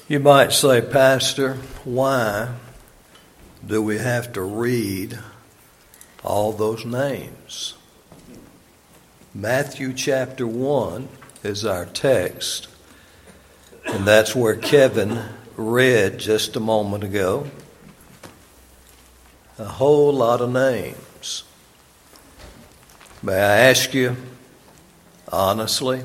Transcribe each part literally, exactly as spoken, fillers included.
You might say, Pastor, why do we have to read all those names? Matthew chapter one is our text, and that's where Kevin read just a moment ago. A whole lot of names. May I ask you, honestly,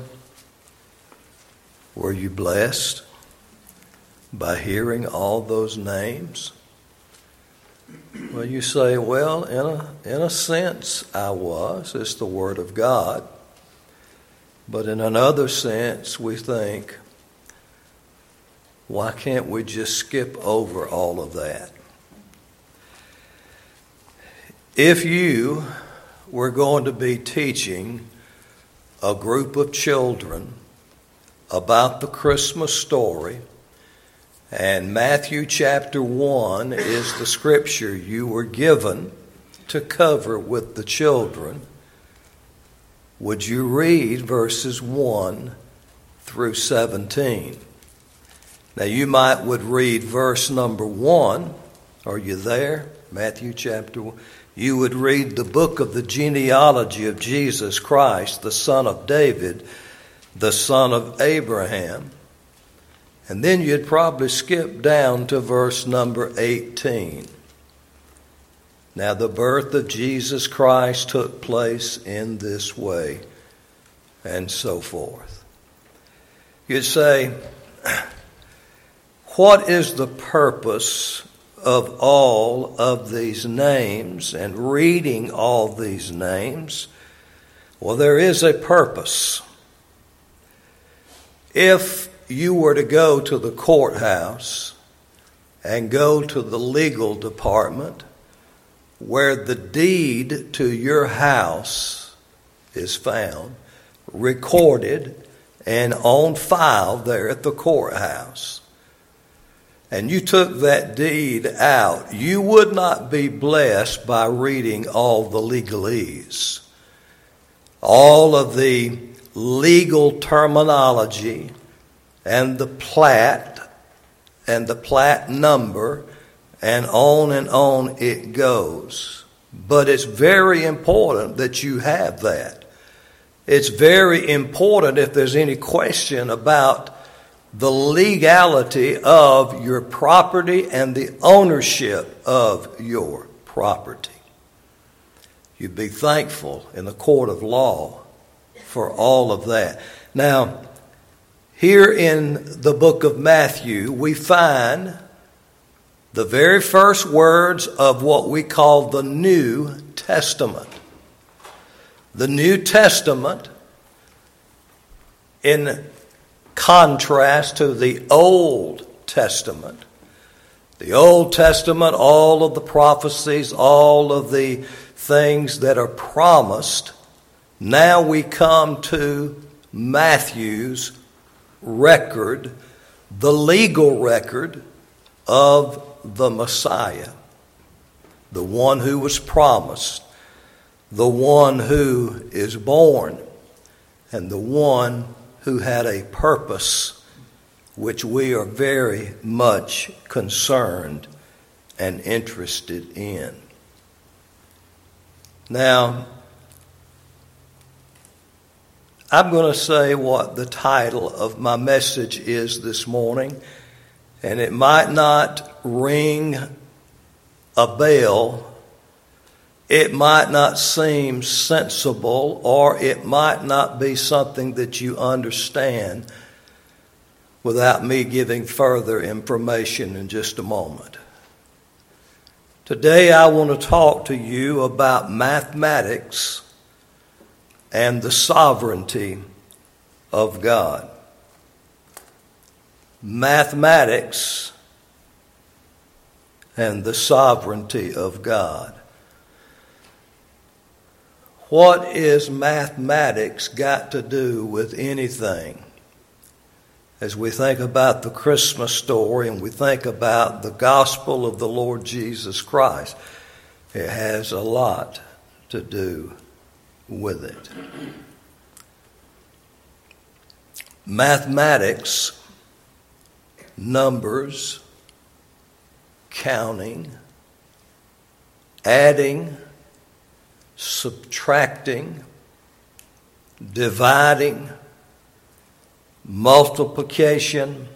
were you blessed by hearing all those names? Well, you say, well, in a, in a sense, I was. It's the Word of God. But in another sense, we think, why can't we just skip over all of that? If you were going to be teaching a group of children about the Christmas story, and Matthew chapter one is the scripture you were given to cover with the children, would you read verses one through seventeen? Now you might would read verse number one. Are you there? Matthew chapter one. You would read the book of the genealogy of Jesus Christ, the son of David, the son of Abraham. And then you'd probably skip down to verse number eighteen. Now the birth of Jesus Christ took place in this way, and so forth. You'd say, what is the purpose of all of these names and reading all these names? Well, there is a purpose. If you were to go to the courthouse and go to the legal department where the deed to your house is found, recorded and on file there at the courthouse, and you took that deed out, you would not be blessed by reading all the legalese, all of the legal terminology, and the plat, and the plat number, and on and on it goes. But it's very important that you have that. It's very important if there's any question about the legality of your property and the ownership of your property. You'd be thankful in the court of law for all of that. Now, here in the book of Matthew, we find the very first words of what we call the New Testament. The New Testament, in contrast to the Old Testament. The Old Testament, all of the prophecies, all of the things that are promised. Now we come to Matthew's record, the legal record of the Messiah, the one who was promised, the one who is born, and the one who had a purpose which we are very much concerned and interested in. Now, I'm going to say what the title of my message is this morning, and it might not ring a bell. It might not seem sensible, or it might not be something that you understand without me giving further information in just a moment. Today I want to talk to you about mathematics and the sovereignty of God. Mathematics and the sovereignty of God. What is mathematics got to do with anything? As we think about the Christmas story and we think about the gospel of the Lord Jesus Christ, it has a lot to do with it. Mathematics numbers, counting, adding, subtracting, dividing, multiplication,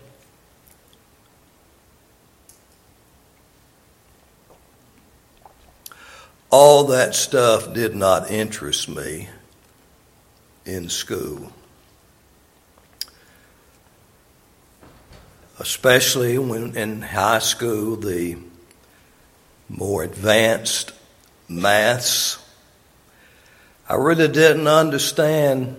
all that stuff did not interest me in school. Especially when in high school, the more advanced maths, I really didn't understand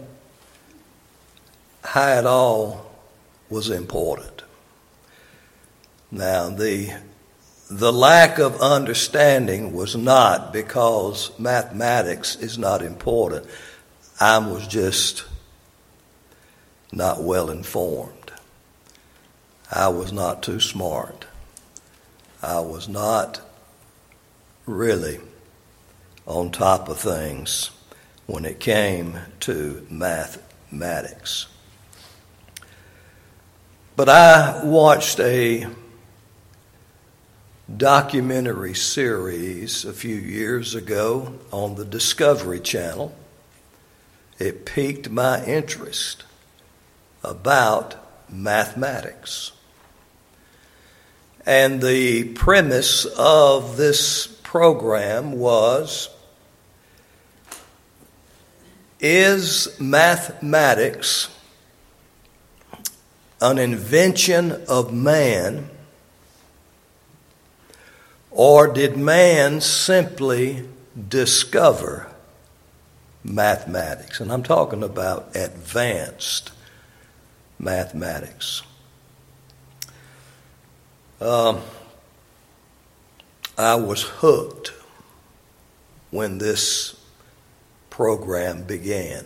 how it all was important. Now, the the lack of understanding was not because mathematics is not important. I was just not well informed. I was not too smart. I was not really on top of things when it came to mathematics. But I watched a documentary series a few years ago on the Discovery Channel. It piqued my interest about mathematics. And the premise of this program was, is mathematics an invention of man, or did man simply discover mathematics? And I'm talking about advanced mathematics. Um, I was hooked when this program began.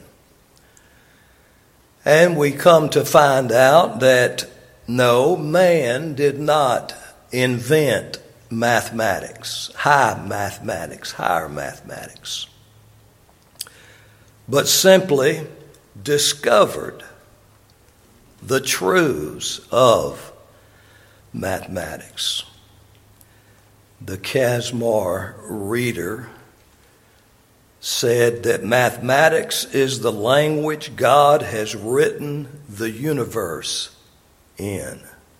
And we come to find out that no, man did not invent mathematics, high mathematics, higher mathematics, but simply discovered the truths of mathematics. The Casimir Reader said that mathematics is the language God has written the universe in.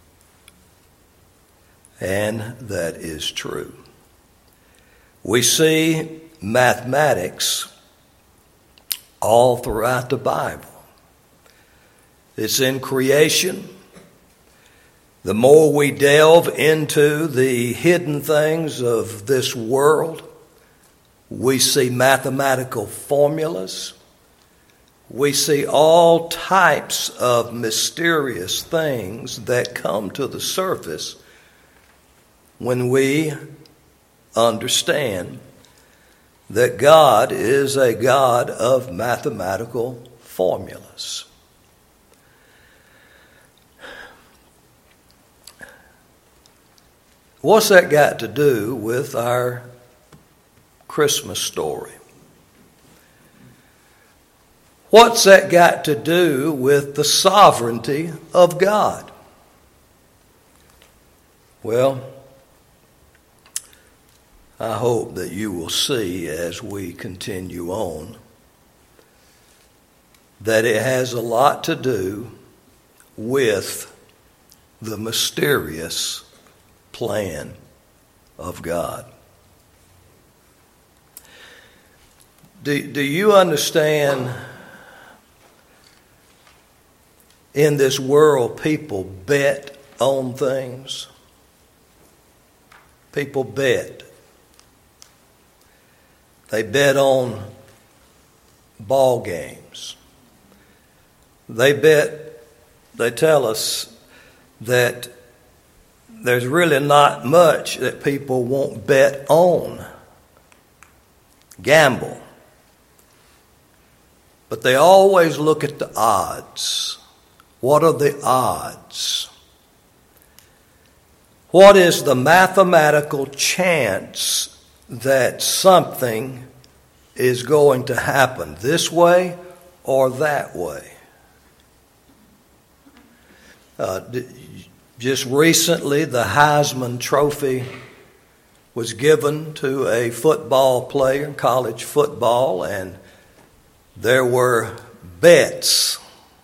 And that is true. We see mathematics all throughout the Bible. It's in creation. The more we delve into the hidden things of this world, we see mathematical formulas. We see all types of mysterious things that come to the surface when we understand that God is a God of mathematical formulas. What's that got to do with our Christmas story? What's that got to do with the sovereignty of God? Well, I hope that you will see as we continue on that it has a lot to do with the mysterious plan of God. Do, do you understand, in this world, people bet on things? People bet. They bet on ball games. They bet, they tell us that there's really not much that people won't bet on. Gamble. But they always look at the odds. What are the odds? What is the mathematical chance that something is going to happen this way or that way? Uh, just recently, the Heisman Trophy was given to a football player, college football, and there were bets.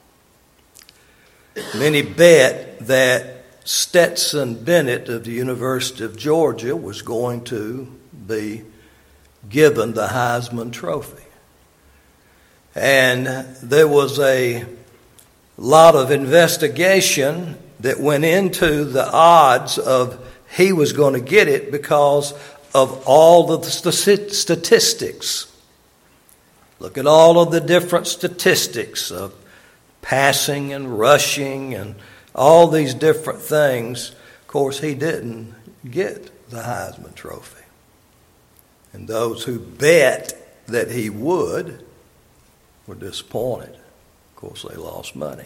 Many bet that Stetson Bennett of the University of Georgia was going to be given the Heisman Trophy. And there was a lot of investigation that went into the odds of he was going to get it because of all of the statistics. Look at all of the different statistics of passing and rushing and all these different things. Of course, he didn't get the Heisman Trophy. And those who bet that he would were disappointed. Of course, they lost money.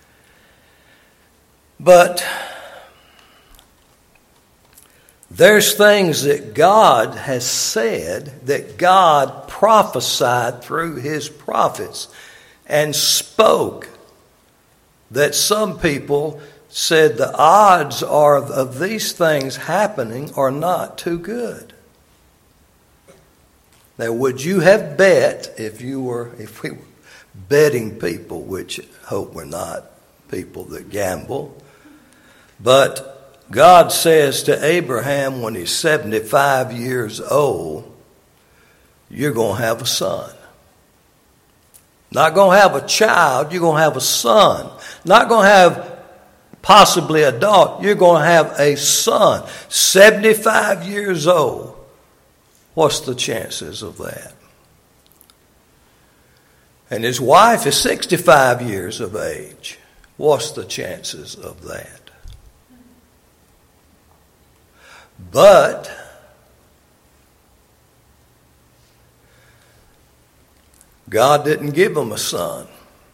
But there's things that God has said, that God prophesied through his prophets and spoke, that some people said the odds are of these things happening are not too good. Now, would you have bet if you were, if we were betting people, which I hope we're not people that gamble, but God says to Abraham when he's seventy-five years old, you're going to have a son. Not going to have a child, you're going to have a son. Not going to have possibly a daughter, you're going to have a son. seventy-five years old. What's the chances of that? And his wife is sixty-five years of age. What's the chances of that? But God didn't give him a son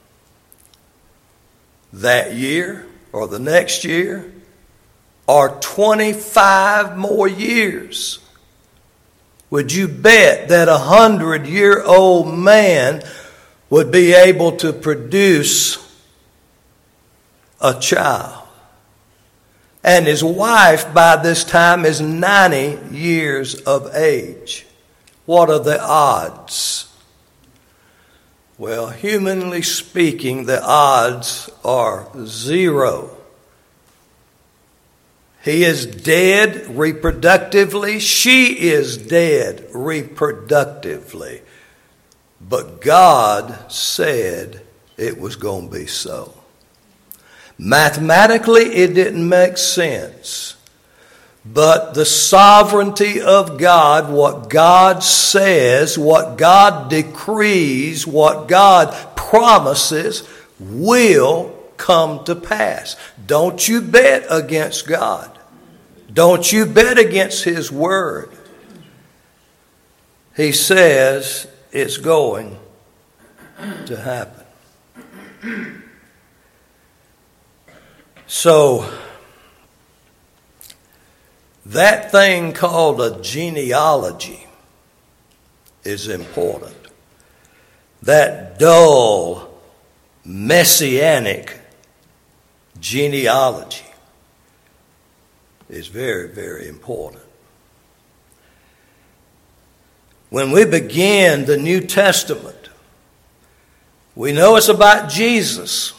that year or the next year or twenty-five more years. Would you bet that a hundred-year-old man would be able to produce a child? And his wife by this time is ninety years of age. What are the odds? Well, humanly speaking, the odds are zero. He is dead reproductively. She is dead reproductively. But God said it was going to be so. Mathematically, it didn't make sense. But the sovereignty of God, what God says, what God decrees, what God promises, will come to pass. Don't you bet against God. Don't you bet against his word. He says it's going to happen. So, that thing called a genealogy is important. That dull, messianic genealogy is very, very important. When we begin the New Testament, we know it's about Jesus.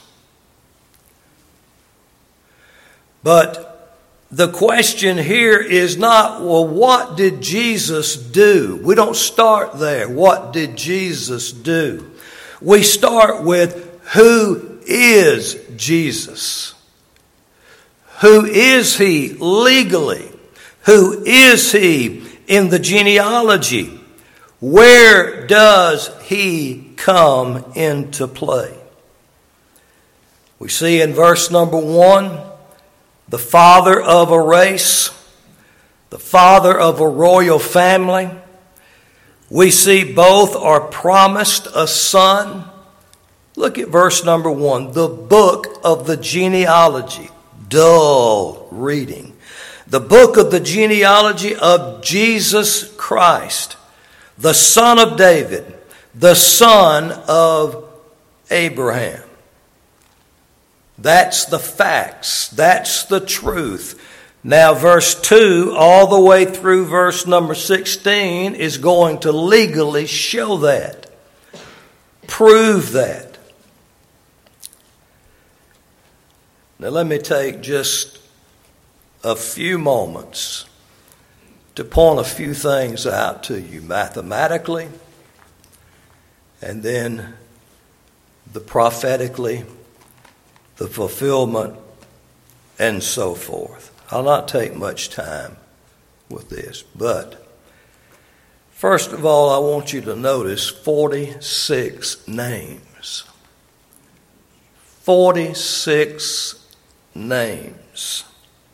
But the question here is not, well, what did Jesus do? We don't start there. What did Jesus do? We start with, who is Jesus? Who is he legally? Who is he in the genealogy? Where does he come into play? We see in verse number one, the father of a race, the father of a royal family. We see both are promised a son. Look at verse number one, the book of the genealogy. Dull reading. The book of the genealogy of Jesus Christ, the son of David, the son of Abraham. That's the facts. That's the truth. Now, verse two, all the way through verse number sixteen, is going to legally show that, prove that. Now, let me take just a few moments to point a few things out to you mathematically, and then the prophetically, the fulfillment, and so forth. I'll not take much time with this, but first of all, I want you to notice forty-six names. forty-six names.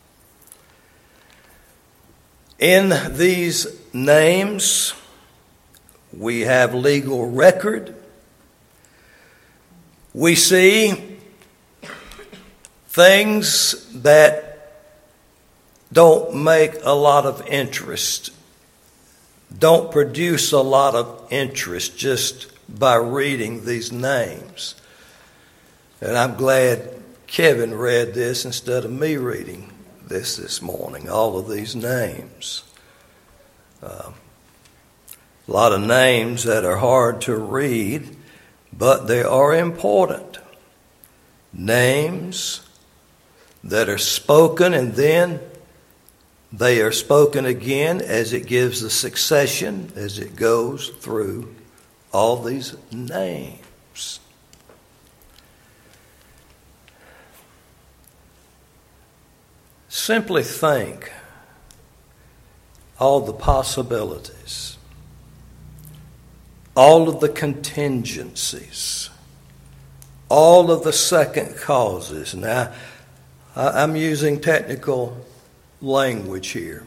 In these names, we have legal record. We see things that don't make a lot of interest, don't produce a lot of interest just by reading these names. And I'm glad Kevin read this instead of me reading this this morning, all of these names. Uh, a lot of names that are hard to read, but they are important. Names that are spoken, and then they are spoken again as it gives the succession, as it goes through all these names. Simply think all the possibilities, all of the contingencies, all of the second causes. Now, I'm using technical language here.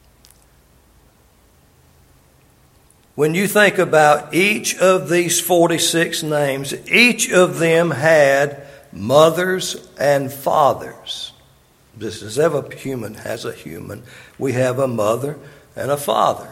When you think about each of these forty-six names, each of them had mothers and fathers. Just as every human has a human, we have a mother and a father.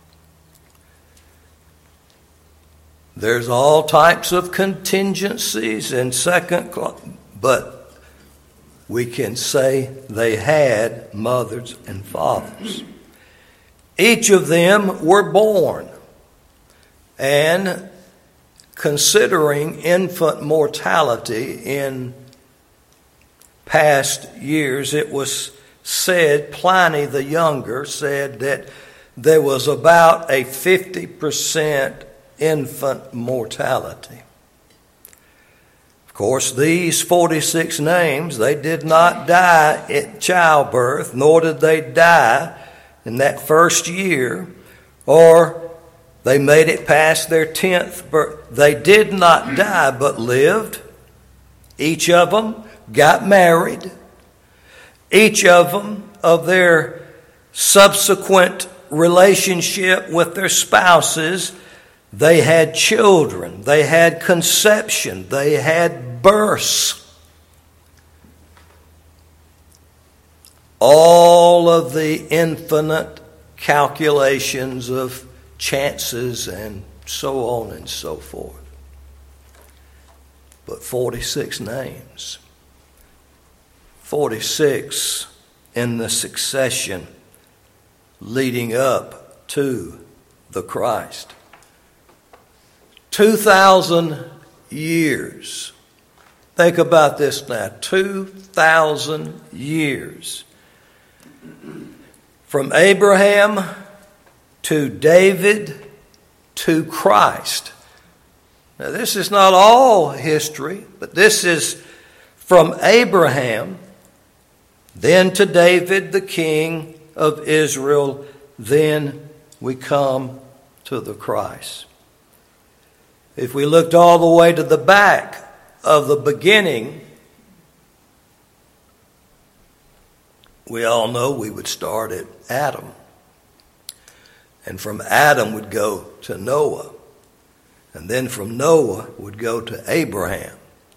There's all types of contingencies and second, but we can say they had mothers and fathers. Each of them were born. And considering infant mortality in past years, it was said, Pliny the Younger said that there was about a fifty percent infant mortality. Of course, these forty-six names, they did not die at childbirth, nor did they die in that first year, or they made it past their tenth birth. They did not die, but lived. Each of them got married. Each of them, of their subsequent relationship with their spouses, they had children. They had conception. They had births. All of the infinite calculations of chances and so on and so forth. But forty-six names. forty-six in the succession leading up to the Christ. Two thousand years. Think about this now. Two thousand years. From Abraham to David to Christ. Now, this is not all history, but this is from Abraham, then to David, the king of Israel, then we come to the Christ. If we looked all the way to the back of the beginning, we all know we would start at Adam. And from Adam would go to Noah. And then from Noah would go to Abraham.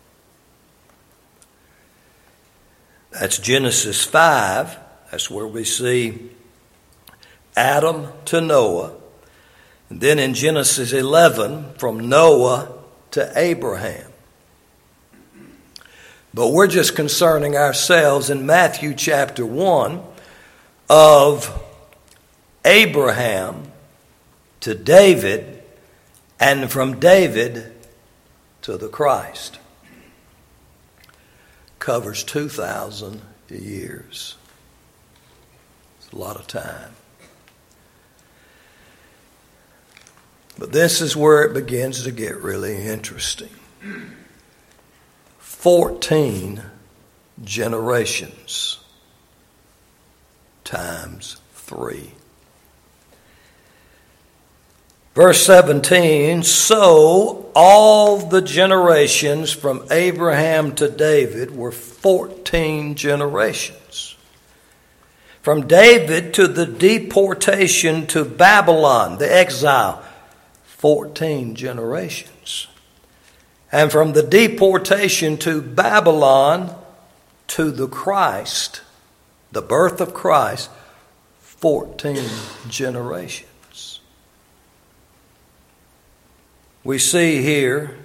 That's Genesis five. That's where we see Adam to Noah. And then in Genesis eleven, from Noah to Abraham. But we're just concerning ourselves in Matthew chapter one of Abraham to David, and from David to the Christ. Covers two thousand years. It's a lot of time. But this is where it begins to get really interesting. Fourteen generations times three. Verse seventeen, so all the generations from Abraham to David were fourteen generations. From David to the deportation to Babylon, the exile, fourteen generations. And from the deportation to Babylon to the Christ, the birth of Christ, fourteen generations. We see here,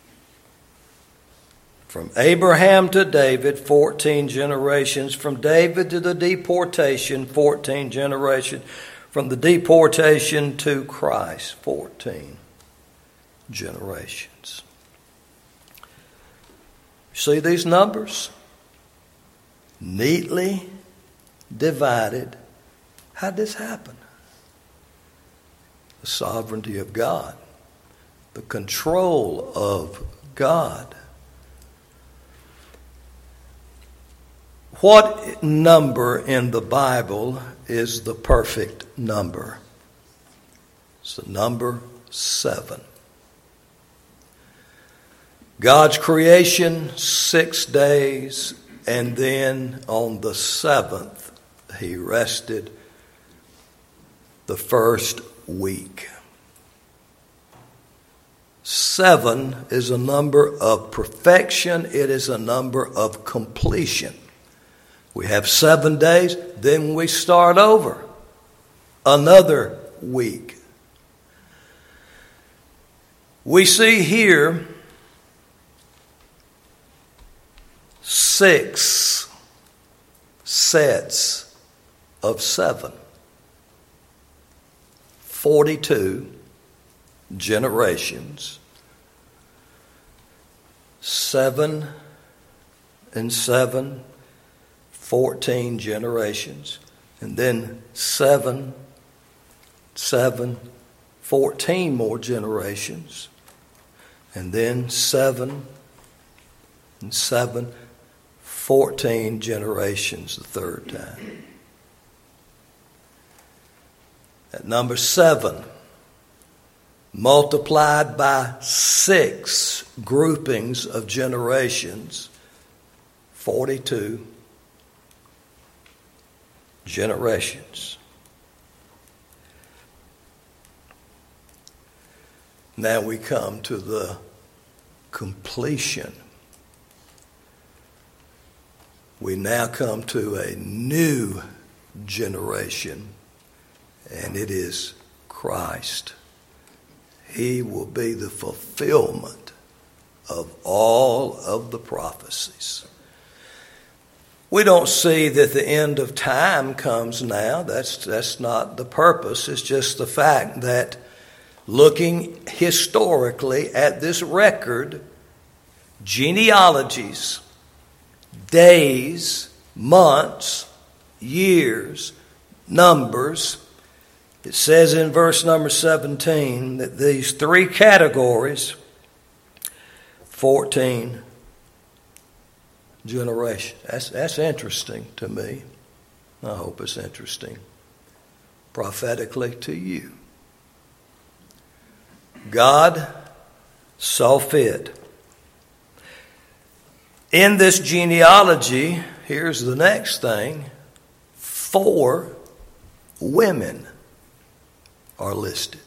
from Abraham to David, fourteen generations. From David to the deportation, fourteen generations. From the deportation to Christ, fourteen generations. See these numbers? Neatly divided. How did this happen? The sovereignty of God. The control of God. What number in the Bible is the perfect number? It's the number seven. God's creation, six days, and then on the seventh, he rested the first week. Seven is a number of perfection. It is a number of completion. We have seven days, then we start over. Another week. We see here six sets of seven. Forty-two generations. Seven and seven, fourteen generations. And then seven, seven, fourteen more generations. And then seven and seven, fourteen generations the third time. At number seven, multiplied by six groupings of generations, forty-two generations. Now we come to the completion. We now come to a new generation, and it is Christ. He will be the fulfillment of all of the prophecies. We don't see that the end of time comes now. That's, that's not the purpose. It's just the fact that looking historically at this record, genealogies, days, months, years, numbers, it says in verse number seventeen that these three categories, fourteen generations. That's, that's interesting to me. I hope it's interesting prophetically to you. God saw fit. In this genealogy, here's the next thing, four women are listed.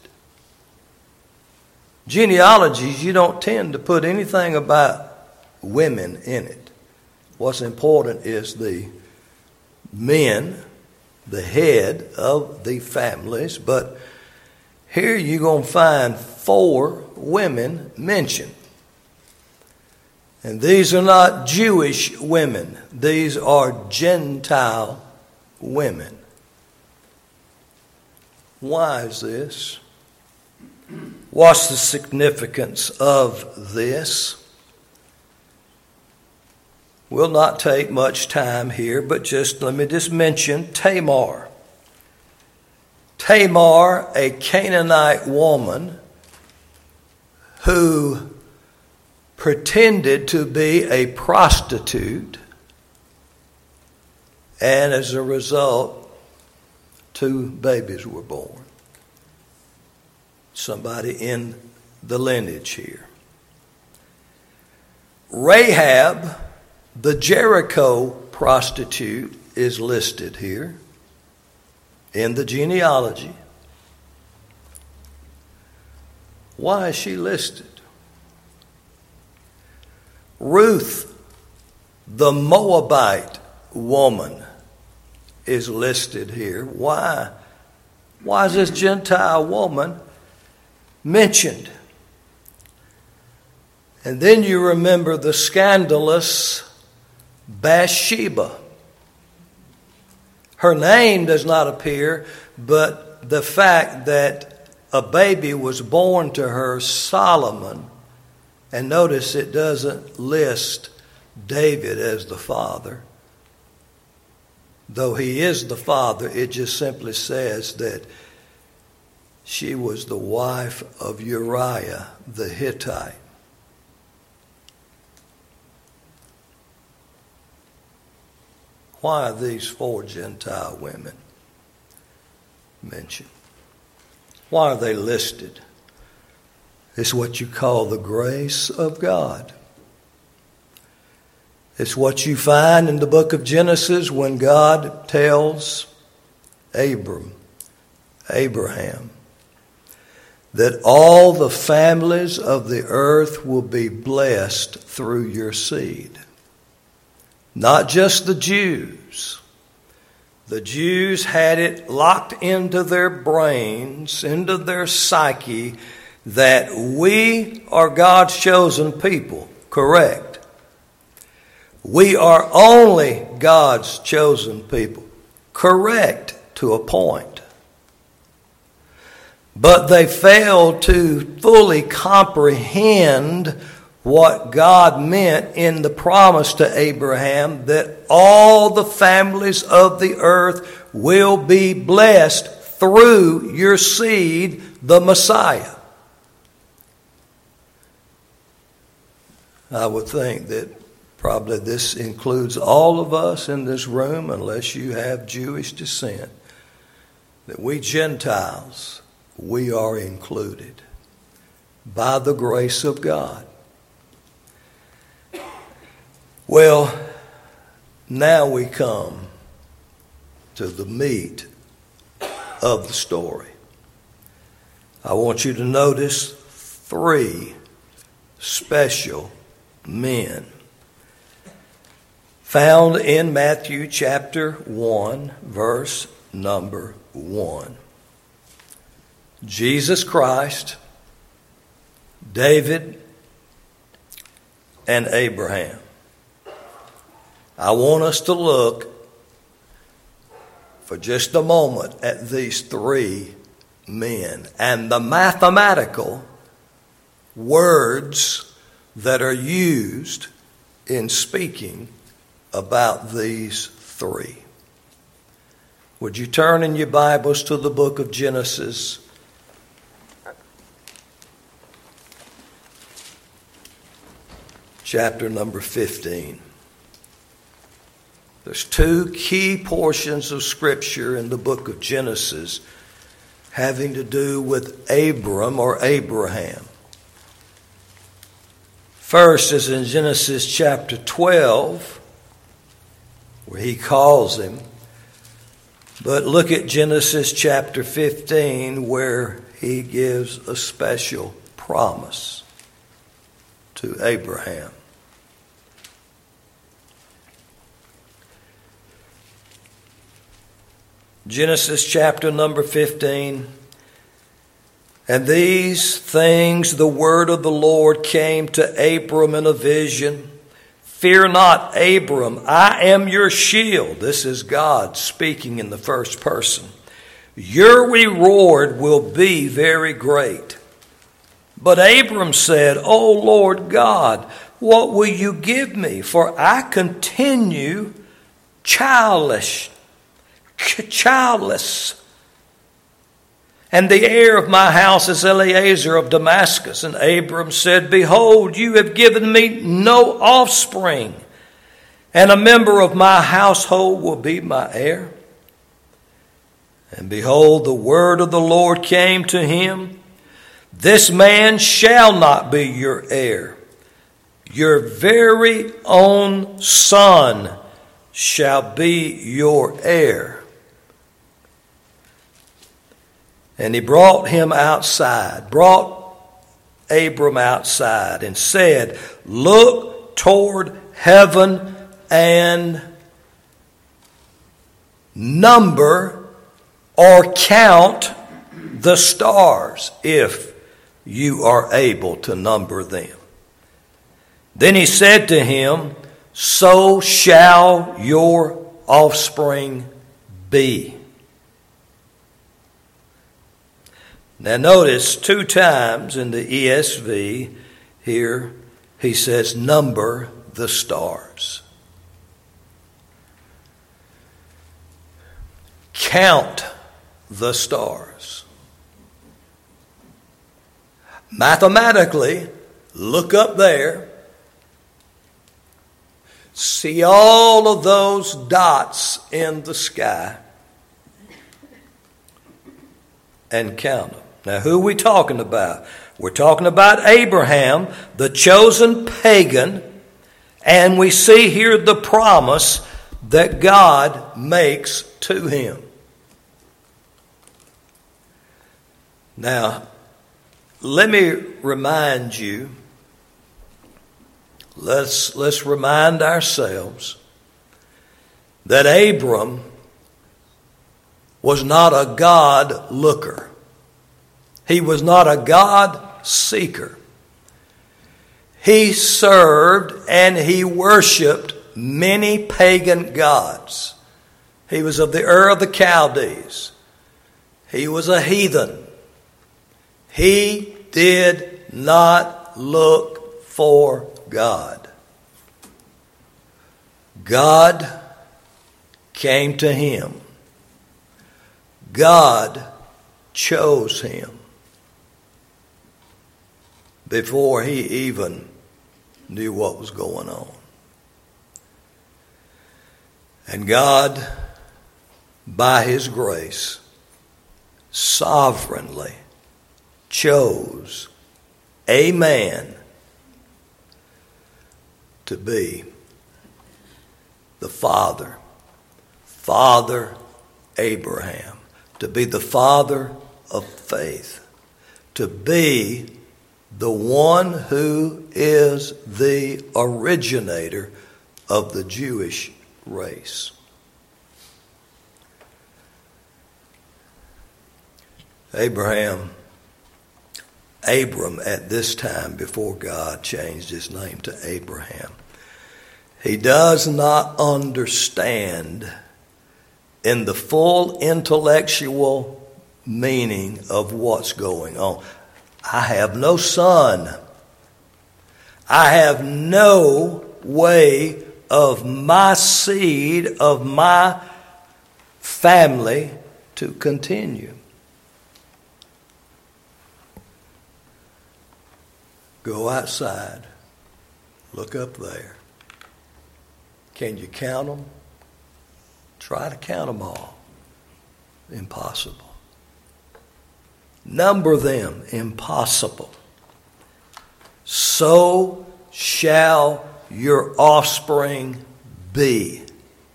Genealogies, you don't tend to put anything about women in it. What's important is the men, the head of the families. But here you're going to find four women mentioned. And these are not Jewish women. These are Gentile women. Why is this? What's the significance of this? We'll not take much time here, but just let me just mention Tamar. Tamar, a Canaanite woman who pretended to be a prostitute, and as a result, two babies were born. Somebody in the lineage here. Rahab, the Jericho prostitute, is listed here in the genealogy. Why is she listed? Ruth, the Moabite woman, is listed here. Why? Why is this Gentile woman mentioned? And then you remember the scandalous Bathsheba. Her name does not appear, but the fact that a baby was born to her, Solomon, and notice it doesn't list David as the father. Though he is the father, it just simply says that she was the wife of Uriah the Hittite. Why are these four Gentile women mentioned? Why are they listed? It's what you call the grace of God. It's what you find in the book of Genesis when God tells Abram, Abraham, that all the families of the earth will be blessed through your seed. Not just the Jews. The Jews had it locked into their brains, into their psyche, that we are God's chosen people. Correct. We are only God's chosen people. Correct to a point. But they failed to fully comprehend what God meant in the promise to Abraham that all the families of the earth will be blessed through your seed, the Messiah. I would think that probably this includes all of us in this room, unless you have Jewish descent, that we Gentiles, we are included by the grace of God. Well, now we come to the meat of the story. I want you to notice three special men found in Matthew chapter one, verse number one. Jesus Christ, David, and Abraham. I want us to look for just a moment at these three men and the mathematical words that are used in speaking about these three. Would you turn in your Bibles to the book of Genesis? Chapter number fifteen. There's two key portions of Scripture in the book of Genesis having to do with Abram or Abraham. First is in Genesis chapter twelve, where he calls him. But look at Genesis chapter fifteen, where he gives a special promise to Abraham. Genesis chapter number fifteen. And these things the word of the Lord came to Abram in a vision. Fear not, Abram, I am your shield. This is God speaking in the first person. Your reward will be very great. But Abram said, O Lord God, what will you give me? For I continue childless, childless. And the heir of my house is Eliezer of Damascus. And Abram said, Behold, you have given me no offspring, and a member of my household will be my heir. And behold, the word of the Lord came to him, This man shall not be your heir. Your very own son shall be your heir. And he brought him outside, brought Abram outside, and said, Look toward heaven and number or count the stars, if you are able to number them. Then he said to him, So shall your offspring be. Now notice two times in the E S V here he says, number the stars. Count the stars. Mathematically, look up there. See all of those dots in the sky and count them. Now, who are we talking about? We're talking about Abraham, the chosen pagan, and we see here the promise that God makes to him. Now, let me remind you, let's, let's remind ourselves that Abram was not a God looker. He was not a God seeker. He served and he worshiped many pagan gods. He was of the Ur of the Chaldees. He was a heathen. He did not look for God. God came to him. God chose him before he even knew what was going on. And God, by his grace, sovereignly chose a man to be the father, Father Abraham, to be the father of faith, to be the one who is the originator of the Jewish race. Abraham, Abram at this time, before God changed his name to Abraham, he does not understand in the full intellectual meaning of what's going on. I have no son. I have no way of my seed, of my family to continue. Go outside. Look up there. Can you count them? Try to count them all. Impossible. Number them. Impossible. So shall your offspring be.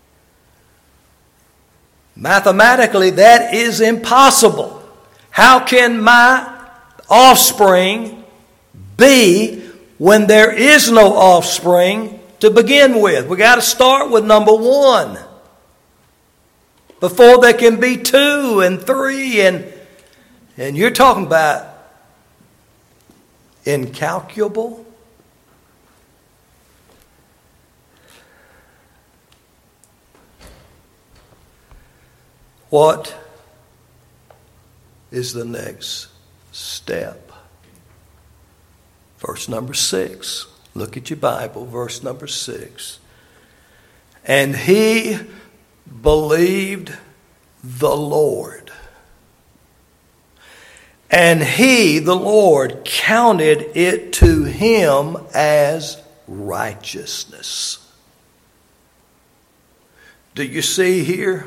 Mathematically, that is impossible. How can my offspring be when there is no offspring to begin with? We got to start with number one before there can be two and three, and and you're talking about incalculable. What is the next step? Verse number six. Look at your Bible, verse number six. And he believed the Lord. And he, the Lord, counted it to him as righteousness. Do you see here?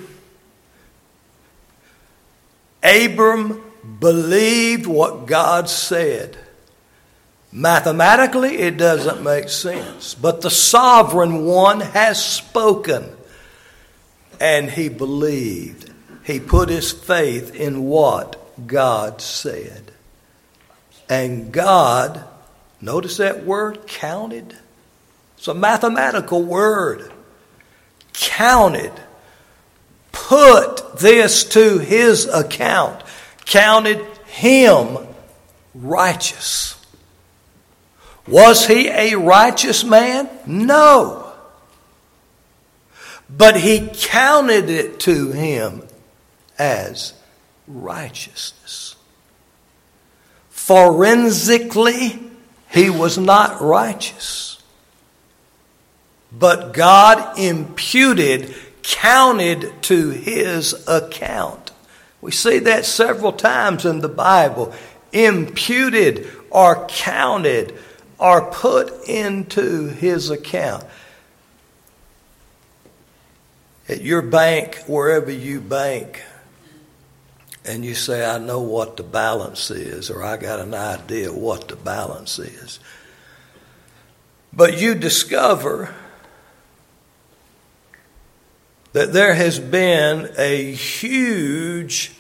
Abram believed what God said. Mathematically, it doesn't make sense. But the sovereign one has spoken. And he believed. He put his faith in what God said. And God, notice that word, counted. It's a mathematical word. Counted. Put this to his account. Counted him righteous. Was he a righteous man? No. But he counted it to him as righteousness. Forensically, he was not righteous. But God imputed, counted to his account. We see that several times in the Bible. Imputed or counted or put into his account. At your bank, wherever you bank, and you say, I know what the balance is, or I got an idea what the balance is. But you discover that there has been a huge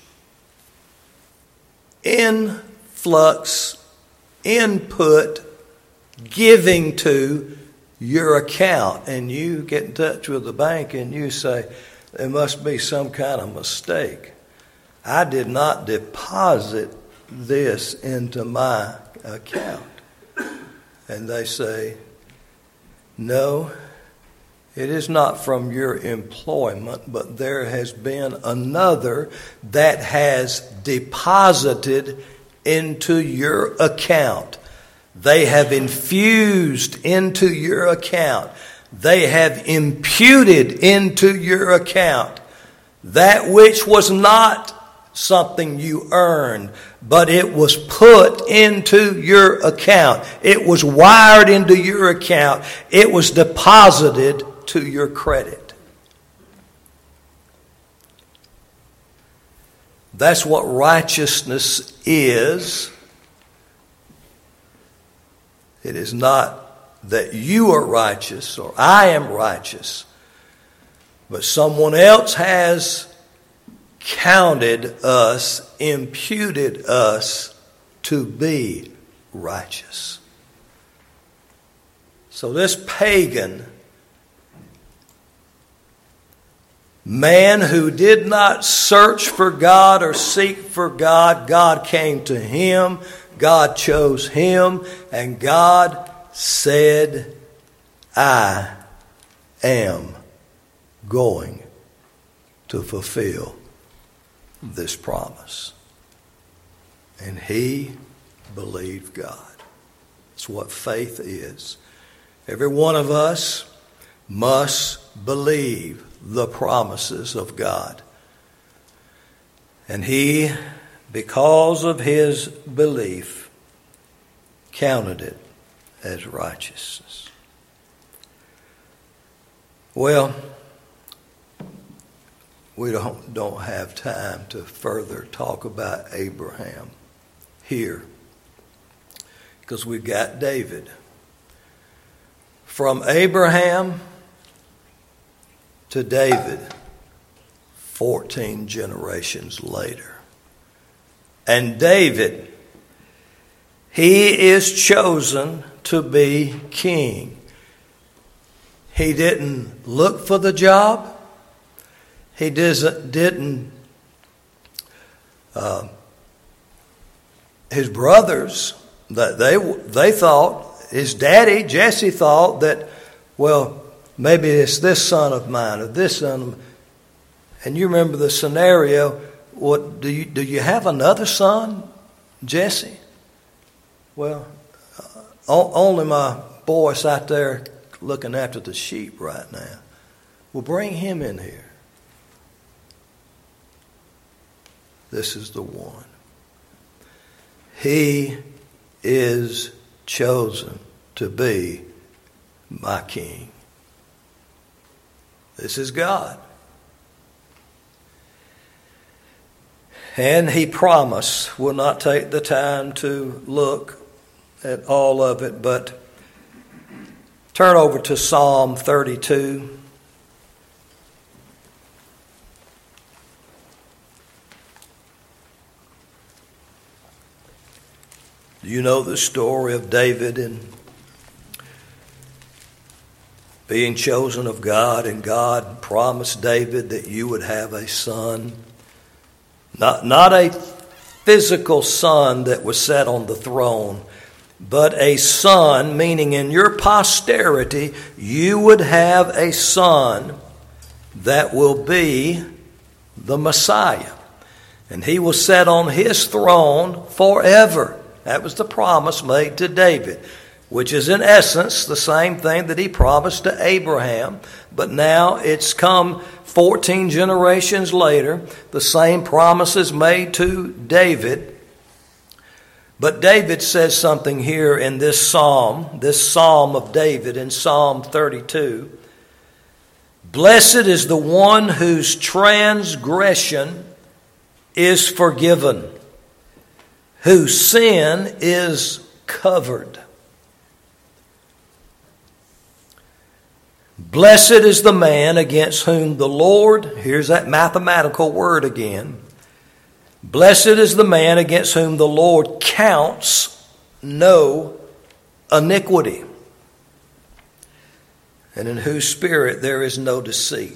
influx, input, giving to your account. And you get in touch with the bank and you say, there must be some kind of mistake. I did not deposit this into my account. And they say, no, it is not from your employment, but there has been another that has deposited into your account. They have infused into your account. They have imputed into your account that which was not something you earned, but it was put into your account. It was wired into your account. It was deposited to your credit. That's what righteousness is. It is not that you are righteous or I am righteous, but someone else has counted us, imputed us to be righteous. So this pagan man who did not search for God or seek for God, God came to him, God chose him, and God said, I am going to fulfill this promise. And he believed God. That's what faith is. Every one of us must believe the promises of God. And he, because of his belief, counted it as righteousness. Well, we don't, don't have time to further talk about Abraham here, because we've got David. From Abraham to David, fourteen generations later. And David, he is chosen to be king. He didn't look for the job. He doesn't, didn't, uh, his brothers, that they they thought, his daddy, Jesse, thought that, well, maybe it's this son of mine or this son of mine. And you remember the scenario. What do you do? You have another son, Jesse? Well, uh, only my boy's out there looking after the sheep right now. Well, bring him in here. This is the one. He is chosen to be my king. This is God. And he promised, we'll not take the time to look at all of it, but turn over to Psalm thirty-two. You know the story of David and being chosen of God, and God promised David that you would have a son. Not, not a physical son that was set on the throne, but a son, meaning in your posterity, you would have a son that will be the Messiah. And he will sit on his throne forever. That was the promise made to David, which is in essence the same thing that he promised to Abraham. But now it's come fourteen generations later, the same promises made to David. But David says something here in this psalm, this psalm of David in Psalm thirty-two. Blessed is the one whose transgression is forgiven, whose sin is covered. Blessed is the man against whom the Lord, here's that mathematical word again. Blessed is the man against whom the Lord counts no iniquity, and in whose spirit there is no deceit.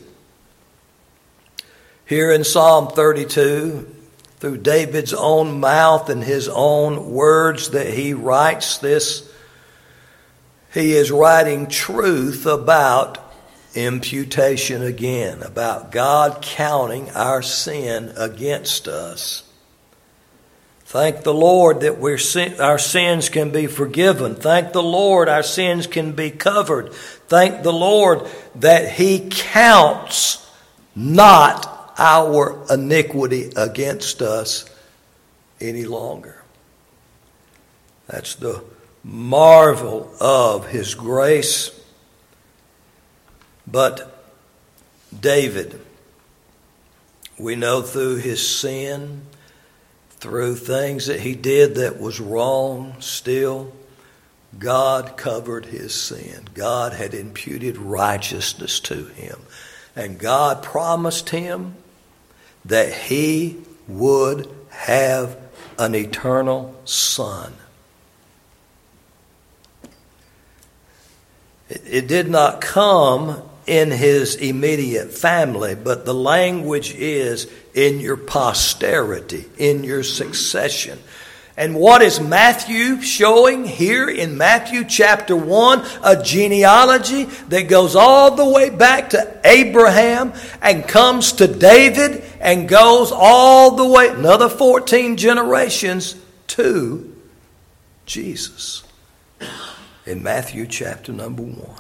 Here in Psalm thirty-two, through David's own mouth and his own words that he writes this, he is writing truth about imputation again, about God counting our sin against us. Thank the Lord that we're sin, our sins can be forgiven. Thank the Lord our sins can be covered. Thank the Lord that he counts not our iniquity against us any longer. That's the marvel of his grace. But David, we know through his sin, through things that he did that was wrong, still God covered his sin. God had imputed righteousness to him. And God promised him that he would have an eternal son. It, it did not come in his immediate family, but the language is in your posterity, in your succession. And what is Matthew showing here in Matthew chapter one? A genealogy that goes all the way back to Abraham and comes to David and goes all the way, another fourteen generations, to Jesus in Matthew chapter number one.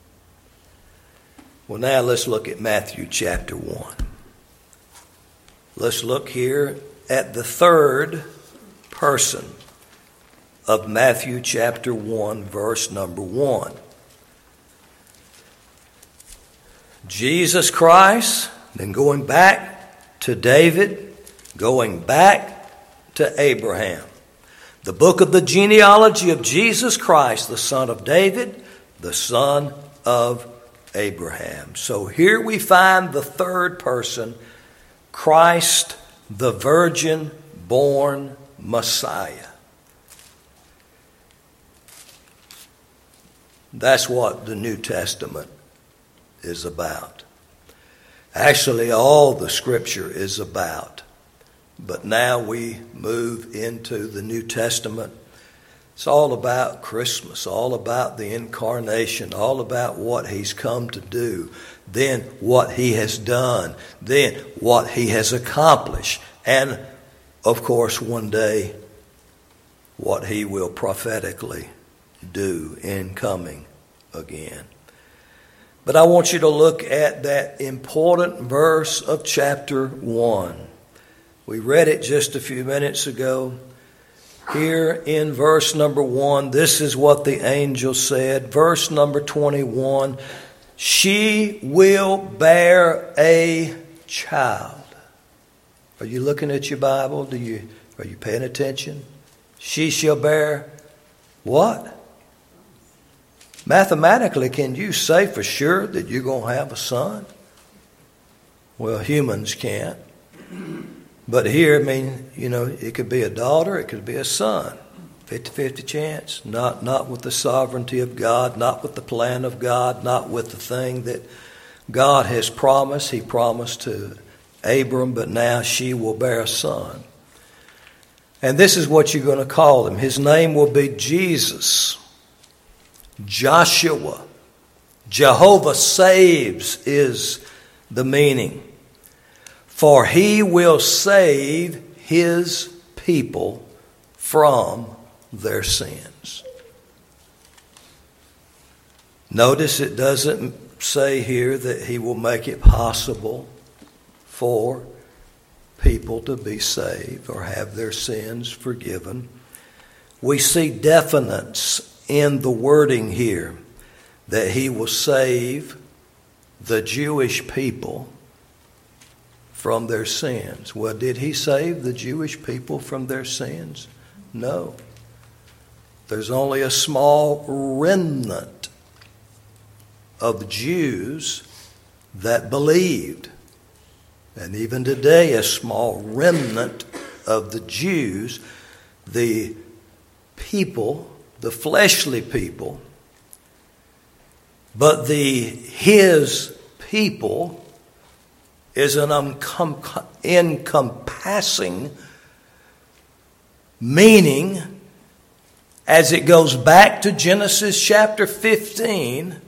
Well, now let's look at Matthew chapter one. Let's look here at the third person of Matthew chapter one, verse number one. Jesus Christ, then going back to David, going back to Abraham. The book of the genealogy of Jesus Christ, the son of David, the son of Abraham. So here we find the third person, Christ, the virgin born Messiah. That's what the New Testament is about. Actually, all the Scripture is about. But now we move into the New Testament. It's all about Christmas, all about the incarnation, all about what he's come to do, then what he has done, then what he has accomplished, and of course one day what he will prophetically do in coming again. But I want you to look at that important verse of chapter one. We read it just a few minutes ago. Here in verse number one, this is what the angel said. Verse number twenty-one, she will bear a child. Are you looking at your Bible? Do you, are you paying attention? She shall bear what? Mathematically, can you say for sure that you're going to have a son? Well, humans can't. But here, I mean, you know, it could be a daughter, it could be a son. fifty-fifty chance. Not, not with the sovereignty of God, not with the plan of God, not with the thing that God has promised. He promised to Abram, but now she will bear a son. And this is what you're going to call him. His name will be Jesus. Joshua. Jehovah saves is the meaning. For he will save his people from their sins. Notice it doesn't say here that he will make it possible for people to be saved or have their sins forgiven. We see definites in the wording here that he will save the Jewish people from their sins. Well, did he save the Jewish people from their sins? No. There's only a small remnant of Jews that believed. And even today, a small remnant of the Jews, the people, the fleshly people, but the his people is an uncom- encompassing meaning as it goes back to Genesis chapter fifteen.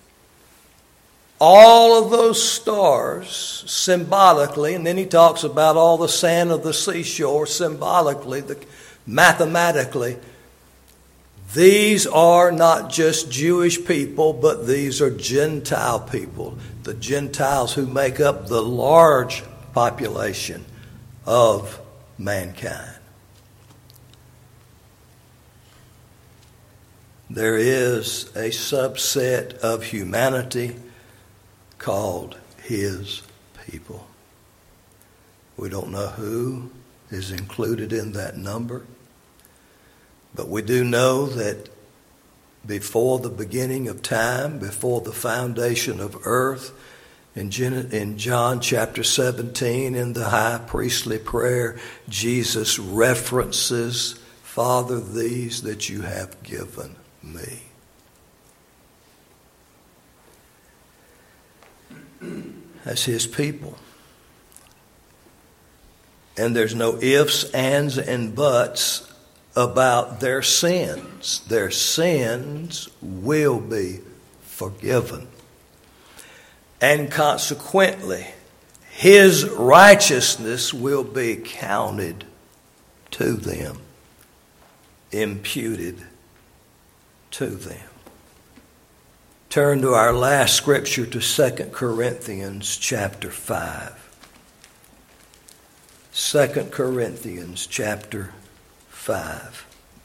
All of those stars symbolically, and then he talks about all the sand of the seashore symbolically, the, mathematically. These are not just Jewish people, but these are Gentile people. The Gentiles who make up the large population of mankind. There is a subset of humanity called his people. We don't know who is included in that number. But we do know that before the beginning of time, before the foundation of earth, in John chapter seventeen, in the high priestly prayer, Jesus references, Father, these that you have given me. That's his people. And there's no ifs, ands, and buts about their sins. Their sins will be forgiven. And consequently, his righteousness will be counted to them, imputed to them. Turn to our last scripture, to Second Corinthians chapter five. Second Corinthians chapter five.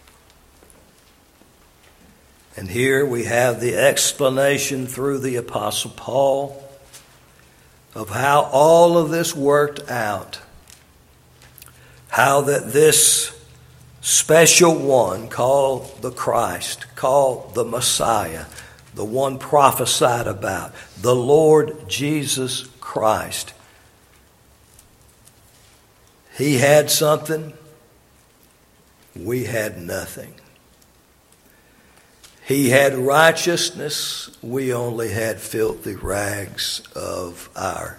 And here we have the explanation through the Apostle Paul of how all of this worked out. How that this special one called the Christ, called the Messiah, the one prophesied about, the Lord Jesus Christ. He had something, we had nothing. He had righteousness, we only had filthy rags of our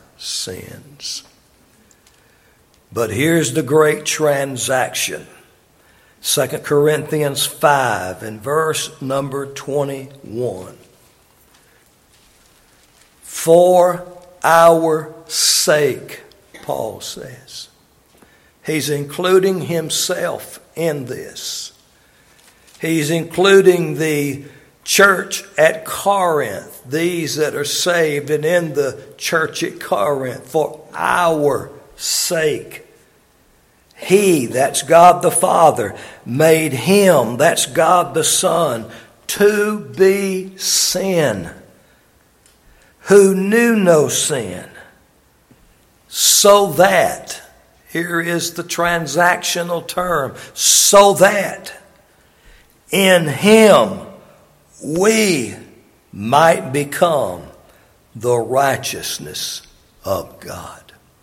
sins. But here's the great transaction. Second Corinthians five and verse number twenty-one. For our sake, Paul says. He's including himself in this. He's including the church at Corinth, these that are saved, and in the church at Corinth, for our sake. He, that's God the Father, made him, that's God the Son, to be sin, who knew no sin, so that, here is the transactional term, so that in him we might become the righteousness of God.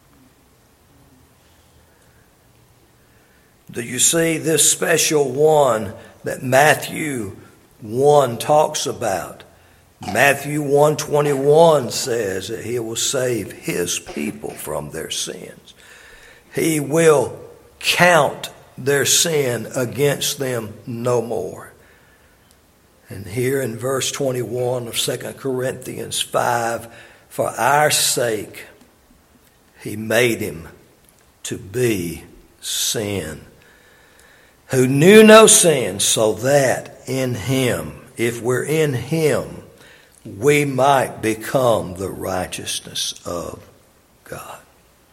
Do you see this special one that Matthew one talks about? Matthew one twenty-one says that he will save his people from their sins. He will count their sin against them no more. And here in verse twenty-one of Second Corinthians five, for our sake he made him to be sin, who knew no sin, so that in him, if we're in him, we might become the righteousness of God.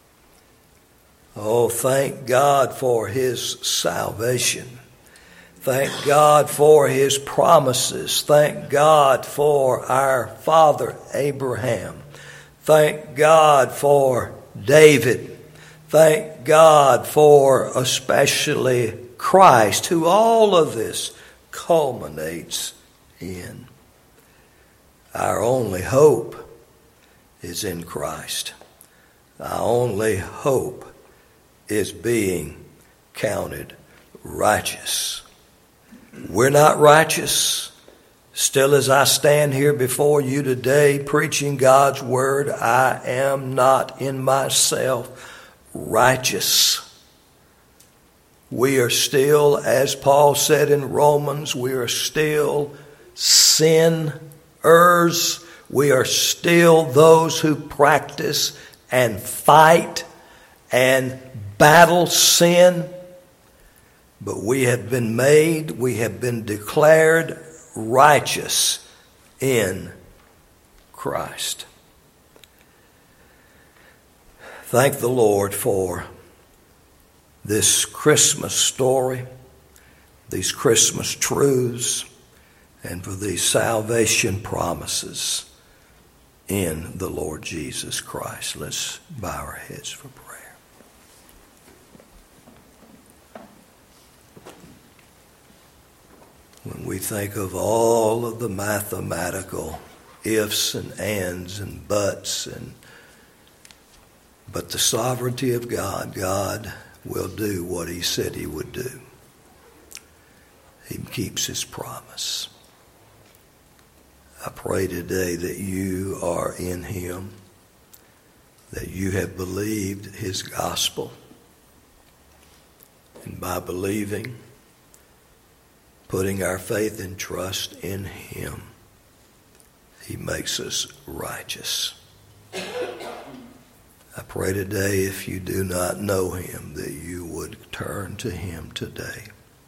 Oh, thank God for his salvation. Thank God for his promises. Thank God for our father Abraham. Thank God for David. Thank God for especially Christ, who all of this culminates in. Our only hope is in Christ. Our only hope is being counted righteous. We're not righteous. Still, as I stand here before you today preaching God's word, I am not in myself righteous. We are still, as Paul said in Romans, we are still sinners. We are still those who practice and fight and battle sin. But we have been made, we have been declared righteous in Christ. Thank the Lord for this Christmas story, these Christmas truths, and for these salvation promises in the Lord Jesus Christ. Let's bow our heads for prayer. When we think of all of the mathematical ifs and ands and buts, and but the sovereignty of God, God will do what he said he would do. He keeps his promise. I pray today that you are in him, that you have believed his gospel, and by believing, putting our faith and trust in him, he makes us righteous. I pray today, if you do not know him, that you would turn to him today.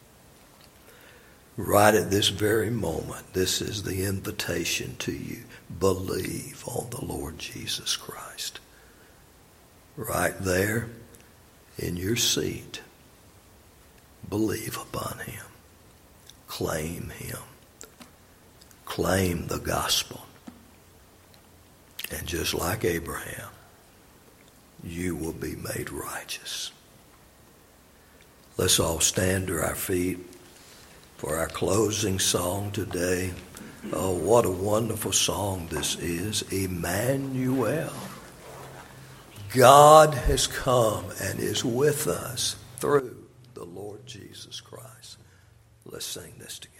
Right at this very moment, this is the invitation to you. Believe on the Lord Jesus Christ. Right there in your seat, believe upon him. Claim him. Claim the gospel. And just like Abraham, you will be made righteous. Let's all stand to our feet for our closing song today. Oh, what a wonderful song this is. Emmanuel. God has come and is with us through the Lord Jesus Christ. Let's sing this together.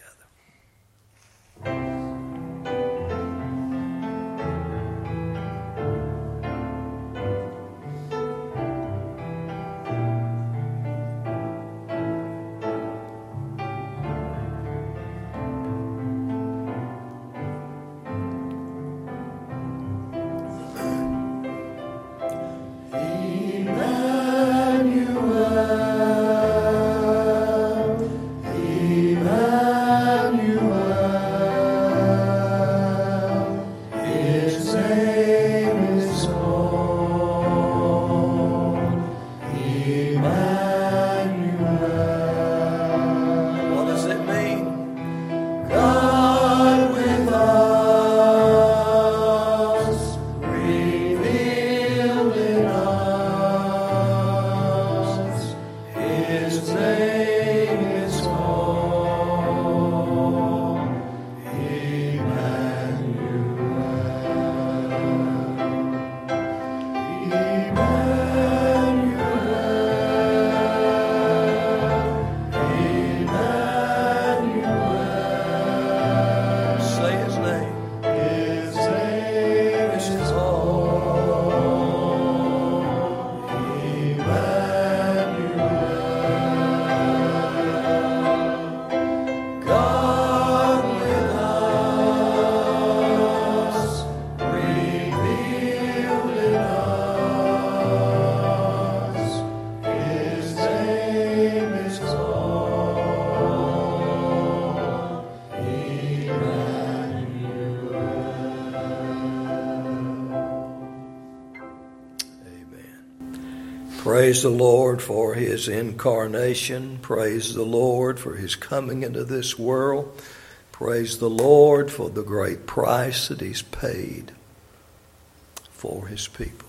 Praise the Lord for his incarnation. Praise the Lord for his coming into this world. Praise the Lord for the great price that he's paid for his people.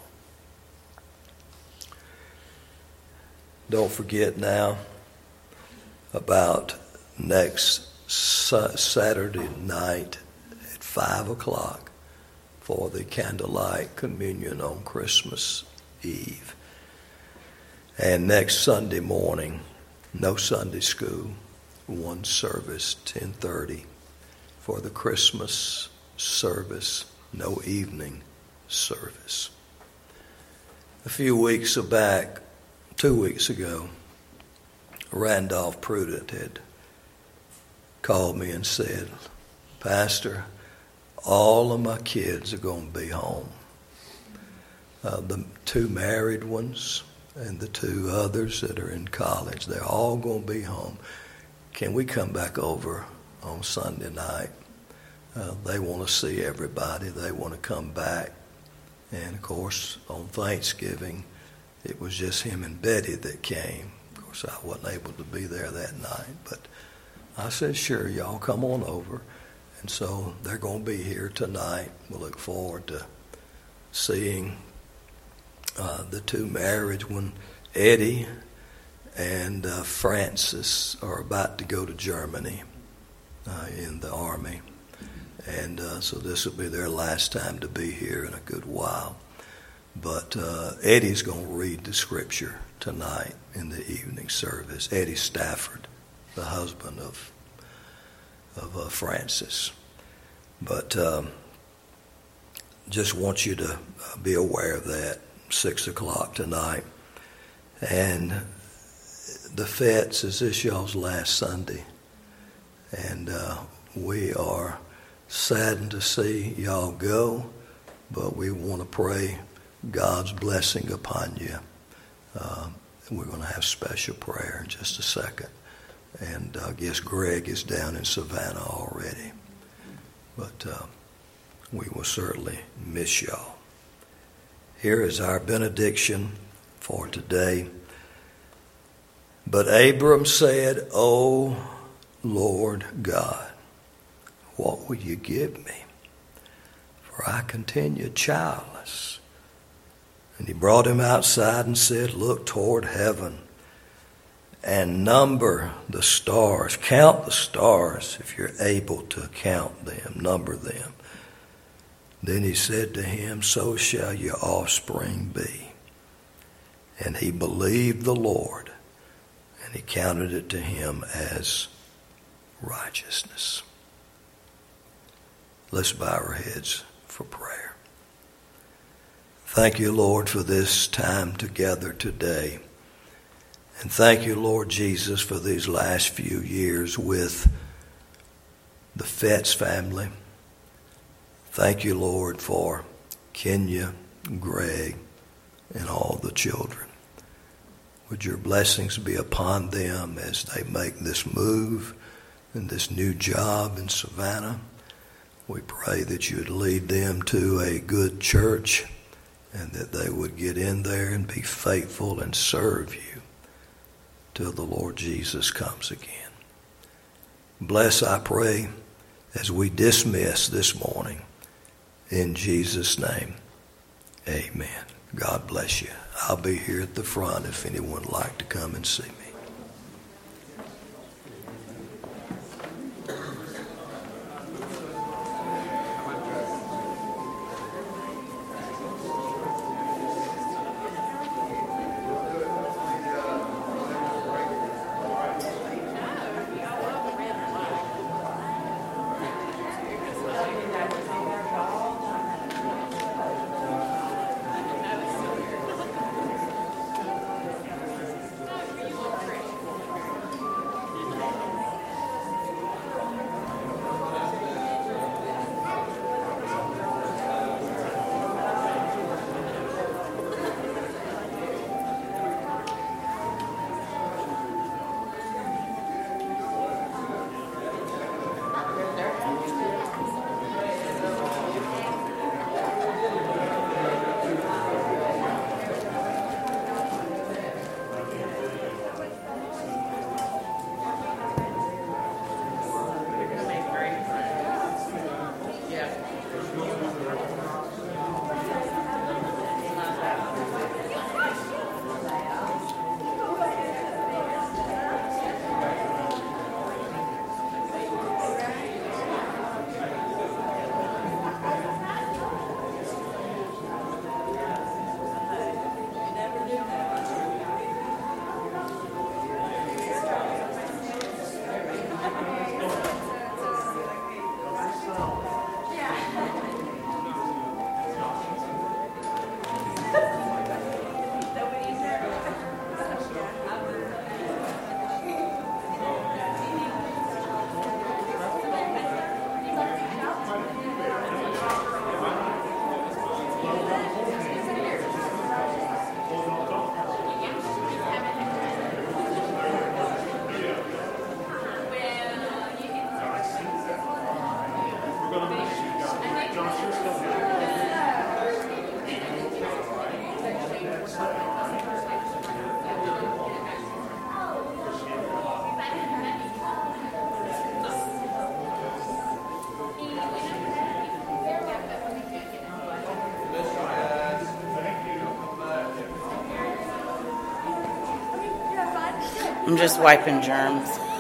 Don't forget now about next Saturday night at five o'clock for the candlelight communion on Christmas Eve. And next Sunday morning, no Sunday school, one service, ten thirty for the Christmas service, no evening service. A few weeks back, two weeks ago, Randolph Prudent had called me and said, Pastor, all of my kids are going to be home. Uh, the two married ones and the two others that are in college, they're all going to be home. Can we come back over on Sunday night? Uh, they want to see everybody. They want to come back. And, of course, on Thanksgiving, it was just him and Betty that came. Of course, I wasn't able to be there that night. But I said, sure, y'all come on over. And so they're going to be here tonight. We look forward to seeing uh, the two married one, Eddie and uh, Francis, are about to go to Germany uh, in the Army. And uh, so this will be their last time to be here in a good while. But uh, Eddie's going to read the scripture tonight in the evening service. Eddie Stafford, the husband of of uh, Francis. But um, just want you to be aware of that, six o'clock tonight. And the Fets is this y'all's last Sunday. And uh, we are saddened to see y'all go, but we want to pray God's blessing upon you. Uh, we're going to have special prayer in just a second. And I guess Greg is down in Savannah already. But uh, we will certainly miss y'all. Here is our benediction for today. But Abram said, O Lord God, what will you give me? For I continue childless. And he brought him outside and said, look toward heaven and number the stars. Count the stars if you're able to count them, number them. Then he said to him, so shall your offspring be. And he believed the Lord, and he counted it to him as righteousness. Let's bow our heads for prayer. Thank you, Lord, for this time together today. And thank you, Lord Jesus, for these last few years with the Fetz family. Thank you, Lord, for Kenya, Greg, and all the children. Would your blessings be upon them as they make this move and this new job in Savannah. We pray that you would lead them to a good church and that they would get in there and be faithful and serve you till the Lord Jesus comes again. Bless, I pray, as we dismiss this morning. In Jesus' name, amen. God bless you. I'll be here at the front if anyone would like to come and see me. I'm just wiping germs.